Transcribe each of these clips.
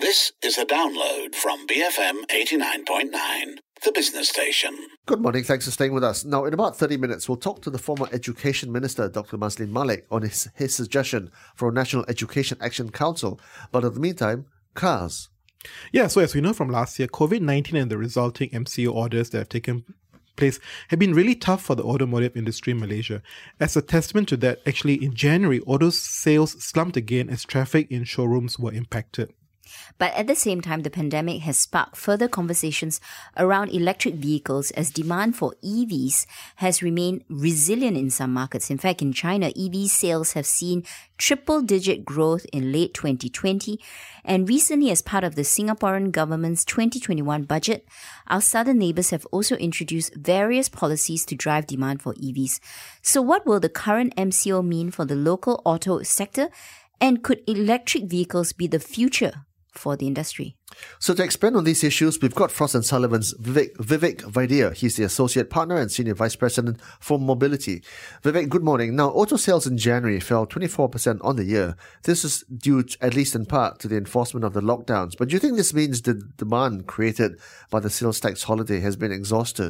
This is a download from BFM 89.9, the business station. Good morning, thanks for staying with us. Now, in about 30 minutes, we'll talk to the former Education Minister, Dr. Maslin Malik, on his suggestion for a National Education Action Council. But in the meantime, cars. Yeah, so as we know from last year, COVID-19 and the resulting MCO orders that have taken place have been really tough for the automotive industry in Malaysia. As a testament to that, actually in January, auto sales slumped again as traffic in showrooms were impacted. But at the same time, the pandemic has sparked further conversations around electric vehicles as demand for EVs has remained resilient in some markets. In fact, in China, EV sales have seen triple-digit growth in late 2020. And recently, as part of the Singaporean government's 2021 budget, our southern neighbours have also introduced various policies to drive demand for EVs. So what will the current MCO mean for the local auto sector? And could electric vehicles be the future for the industry? So to expand on these issues, we've got Frost & Sullivan's Vivek Vaidya. He's the Associate Partner and Senior Vice President for Mobility. Vivek, good morning. Now, auto sales in January fell 24% on the year. This is due, at least in part, to the enforcement of the lockdowns. But do you think this means the demand created by the sales tax holiday has been exhausted?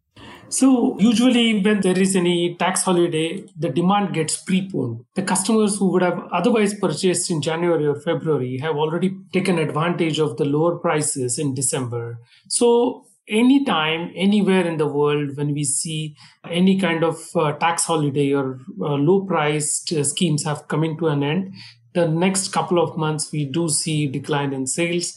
So usually when there is any tax holiday, the demand gets preponed. The customers who would have otherwise purchased in January or February have already taken advantage of the lower prices in December. So anytime, anywhere in the world, when we see any kind of tax holiday or low-priced schemes have coming to an end, the next couple of months, we do see decline in sales.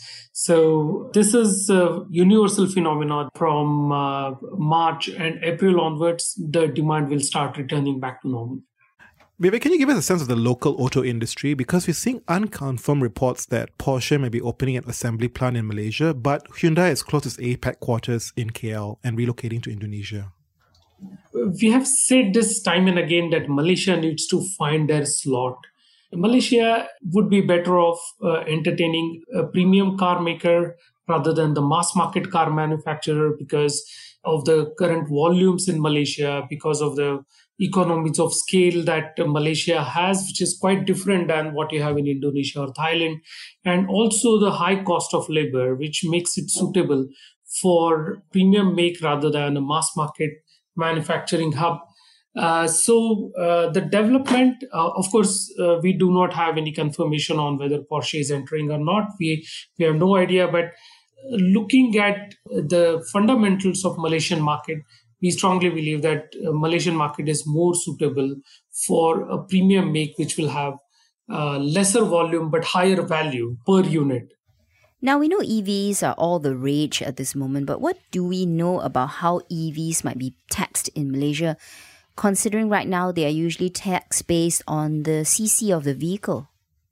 So this is a universal phenomenon. From March and April onwards, the demand will start returning back to normal. Vivek, can you give us a sense of the local auto industry? Because we're seeing unconfirmed reports that Porsche may be opening an assembly plant in Malaysia, but Hyundai has closed its APAC quarters in KL and relocating to Indonesia. We have said this time and again that Malaysia needs to find their slot. Malaysia would be better off entertaining a premium car maker rather than the mass market car manufacturer because of the current volumes in Malaysia, because of the economies of scale that Malaysia has, which is quite different than what you have in Indonesia or Thailand, and also the high cost of labor, which makes it suitable for premium make rather than a mass market manufacturing hub. So the development, of course, we do not have any confirmation on whether Porsche is entering or not. We have no idea. But looking at the fundamentals of Malaysian market, we strongly believe that Malaysian market is more suitable for a premium make, which will have lesser volume but higher value per unit. Now, we know EVs are all the rage at this moment, but what do we know about how EVs might be taxed in Malaysia, considering right now they are usually taxed based on the CC of the vehicle?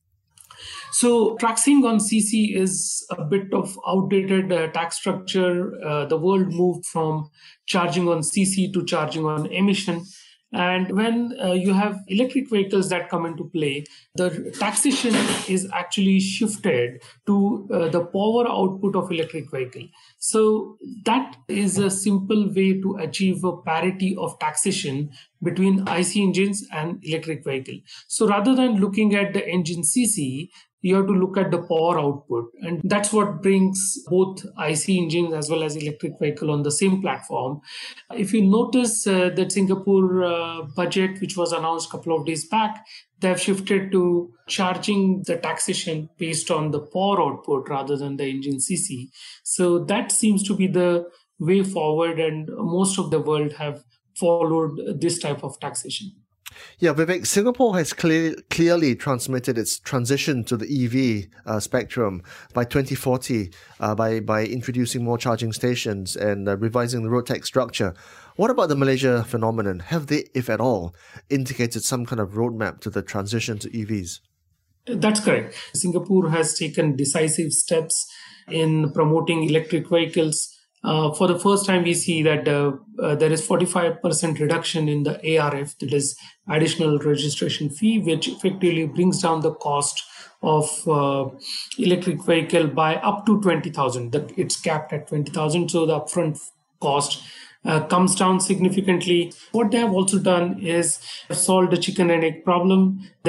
So taxing on CC is a bit of outdated tax structure. The world moved from charging on CC to charging on emission. And when you have electric vehicles that come into play, the taxation is actually shifted to the power output of electric vehicle. So that is a simple way to achieve a parity of taxation between IC engines and electric vehicle. So rather than looking at the engine CC, you have to look at the power output. And that's what brings both IC engines as well as electric vehicle on the same platform. If you notice that Singapore budget, which was announced a couple of days back, they have shifted to charging the taxation based on the power output rather than the engine CC. So that seems to be the way forward, and most of the world have followed this type of taxation. Yeah, Vivek, Singapore has clearly transmitted its transition to the EV spectrum by 2040 by introducing more charging stations and revising the road tax structure. What about the Malaysia phenomenon? Have they, if at all, indicated some kind of roadmap to the transition to EVs? That's correct. Singapore has taken decisive steps in promoting electric vehicles. For the first time, we see that there is 45% reduction in the ARF, that is additional registration fee, which effectively brings down the cost of electric vehicle by up to 20,000. It's capped at 20,000, so the upfront cost comes down significantly. What they have also done is solved the chicken and egg problem. They have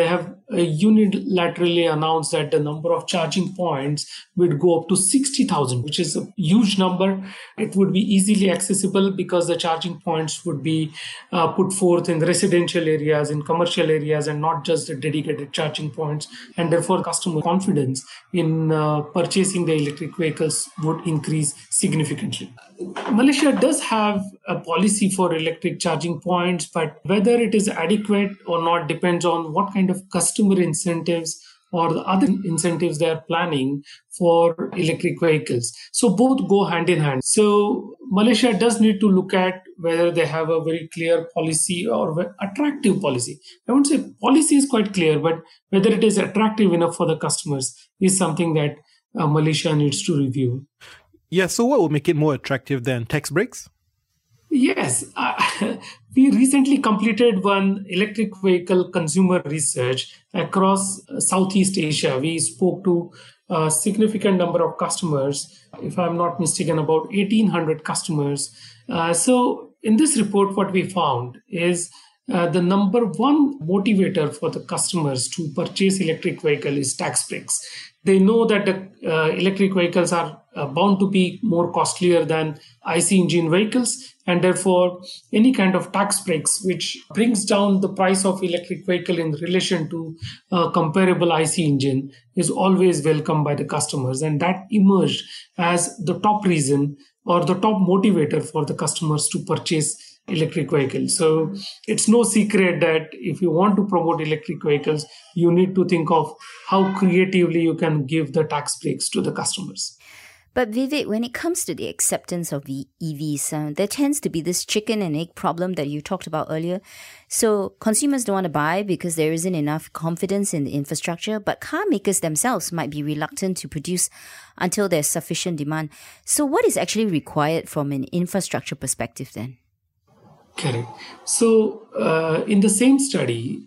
unilaterally announced that the number of charging points would go up to 60,000, which is a huge number. It would be easily accessible because the charging points would be put forth in residential areas, in commercial areas, and not just the dedicated charging points. And therefore, customer confidence in purchasing the electric vehicles would increase significantly. Malaysia does have a policy for electric charging points, but whether it is adequate or not depends on what kind of customer incentives or the other incentives they are planning for electric vehicles. So both go hand in hand. So Malaysia does need to look at whether they have a very clear policy or attractive policy. I won't say policy is quite clear, but whether it is attractive enough for the customers is something that Malaysia needs to review. Yeah, so what will make it more attractive than tax breaks? Yes, we recently completed one electric vehicle consumer research across Southeast Asia. We spoke to a significant number of customers, if I'm not mistaken, about 1,800 customers. So in this report, what we found is the number one motivator for the customers to purchase electric vehicle is tax breaks. They know that the electric vehicles are bound to be more costlier than IC engine vehicles, and therefore any kind of tax breaks which brings down the price of electric vehicle in relation to comparable IC engine is always welcomed by the customers, and that emerged as the top reason or the top motivator for the customers to purchase electric vehicles. So it's no secret that if you want to promote electric vehicles, you need to think of how creatively you can give the tax breaks to the customers. But Vivek, when it comes to the acceptance of the EVs, there tends to be this chicken and egg problem that you talked about earlier. So consumers don't want to buy because there isn't enough confidence in the infrastructure, but car makers themselves might be reluctant to produce until there's sufficient demand. So what is actually required from an infrastructure perspective then? Correct. So in the same study,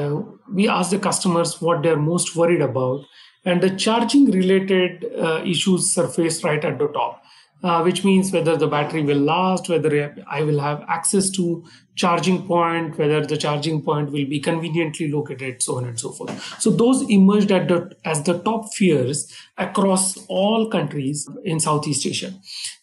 we asked the customers what they're most worried about, and the charging related issues surfaced right at the top, which means whether the battery will last, whether I will have access to charging point, whether the charging point will be conveniently located, so on and so forth. So those emerged as the top fears across all countries in Southeast Asia.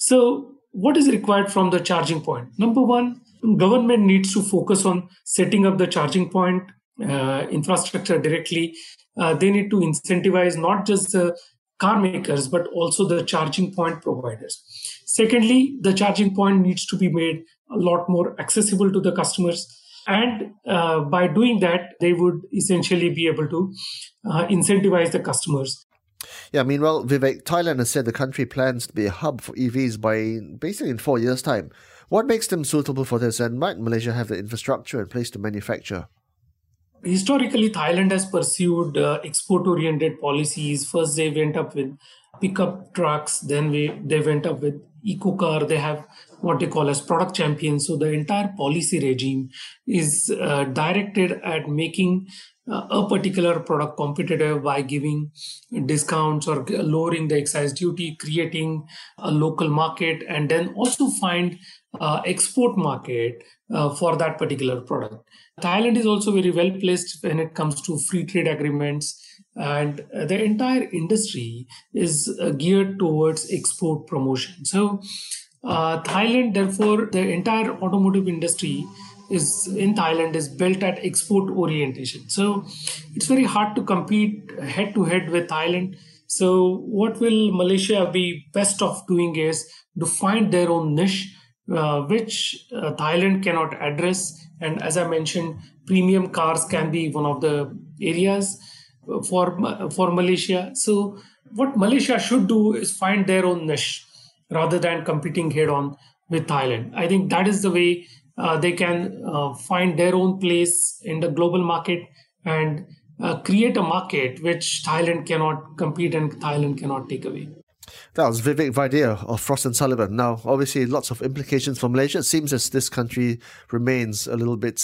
So what is required from the charging point? Number one, government needs to focus on setting up the charging point infrastructure directly. They need to incentivize not just the car makers, but also the charging point providers. Secondly, the charging point needs to be made a lot more accessible to the customers. And by doing that, they would essentially be able to incentivize the customers. Yeah, meanwhile, Vivek, Thailand has said the country plans to be a hub for EVs by basically in 4 years' time. What makes them suitable for this, and might Malaysia have the infrastructure in place to manufacture? Historically, Thailand has pursued export-oriented policies. First, they went up with pickup trucks. Then they went up with eco-car. They have what they call as product champions. So the entire policy regime is directed at making a particular product competitive by giving discounts or lowering the excise duty, creating a local market, and then also find export market for that particular product. Thailand is also very well placed when it comes to free trade agreements, and the entire industry is geared towards export promotion. So Thailand, therefore, the entire automotive industry in Thailand is built at export orientation. So it's very hard to compete head to head with Thailand. So what will Malaysia be best off doing is to find their own niche, which Thailand cannot address. And as I mentioned, premium cars can be one of the areas for Malaysia. So what Malaysia should do is find their own niche rather than competing head on with Thailand. I think that is the way they can find their own place in the global market and create a market which Thailand cannot compete and Thailand cannot take away. That was Vivek Vaidya of Frost & Sullivan. Now, obviously, lots of implications for Malaysia. It seems as this country remains a little bit,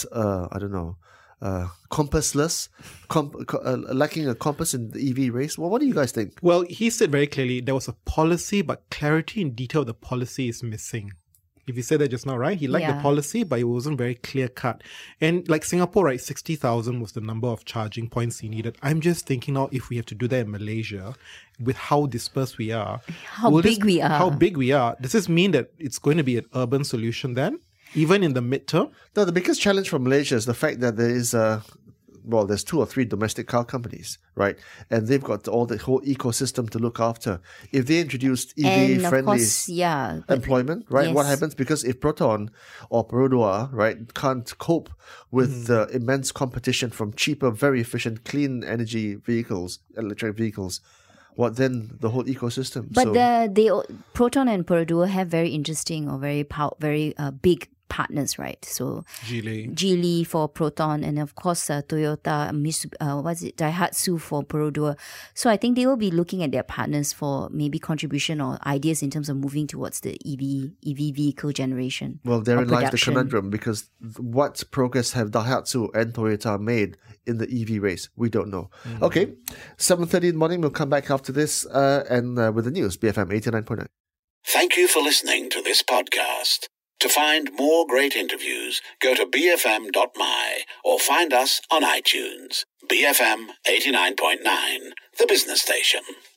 compassless, lacking a compass in the EV race. Well, what do you guys think? Well, he said very clearly there was a policy, but clarity in detail of the policy is missing. If you said that just now, right? He liked the policy, but it wasn't very clear cut. And like Singapore, right, 60,000 was the number of charging points he needed. I'm just thinking now, if we have to do that in Malaysia, with how dispersed we are, how big we are, does this mean that it's going to be an urban solution then, even in the midterm? No, the biggest challenge for Malaysia is the fact that there is there's 2 or 3 domestic car companies, right? And they've got all the whole ecosystem to look after. If they introduced EV-friendly employment, right? What happens? Because if Proton or Perodua, right, can't cope with the immense competition from cheaper, very efficient, clean energy vehicles, electric vehicles, what then? The whole ecosystem. But Proton and Perodua have very interesting or very big partners, right? So Geely for Proton, and of course Toyota, Daihatsu for Perodua. So I think they will be looking at their partners for maybe contribution or ideas in terms of moving towards the EV vehicle generation. Well, therein lies the conundrum, because what progress have Daihatsu and Toyota made in the EV race? We don't know. Okay, 7:30 in the morning. We'll come back after this and with the news, BFM 89.9. Thank you for listening to this podcast. To find more great interviews, go to bfm.my or find us on iTunes. BFM 89.9, the business station.